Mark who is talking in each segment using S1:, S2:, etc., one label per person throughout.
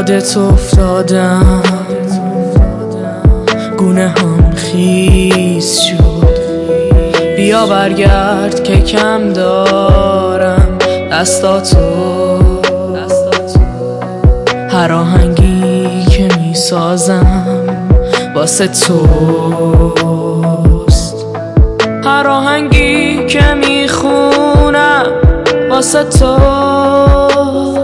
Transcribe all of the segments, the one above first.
S1: یادت افتادم، گونه هم خیس شد. بیا برگرد که کم دارم دستاتو، هر آهنگی که میسازم واسه توست، هر آهنگی که میخونم واسه توست.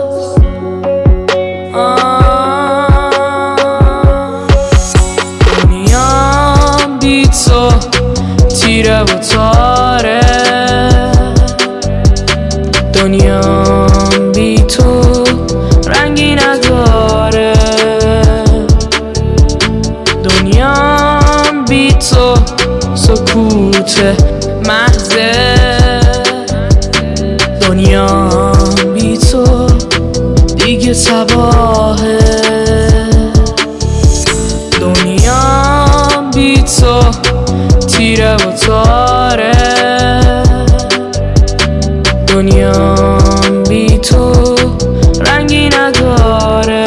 S1: دنیام بی تو تیره و تاره، دنیام بی تو رنگی نداره، دنیام بی تو سکوت محضه، دنیام بی تو دیگه تباهه، دنیام بی تو تیره و تاره، دنیام بی تو رنگی نداره،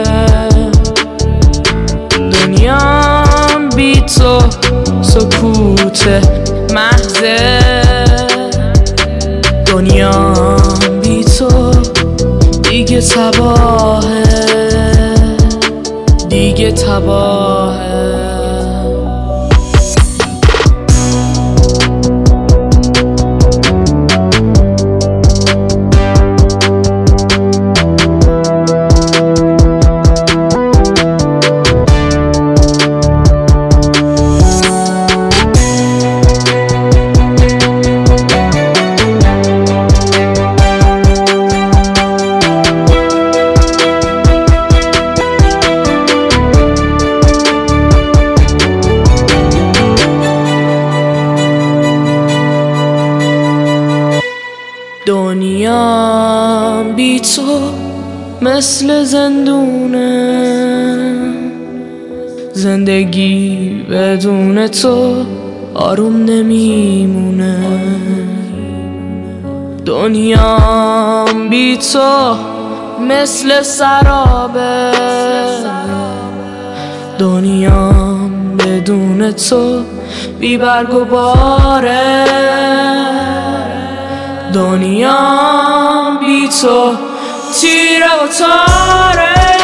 S1: دنیام بی تو سکوت محضه، دنیام بی تو دیگه تباهه، دیگه تباهه. دنیام بی تو مثل زندونه، زندگی بدون تو آروم نمیمونه، دنیام بی تو مثل سرابه، دنیام بدون تو بی برگ و باره، دنیام بی تو تیره و تاره.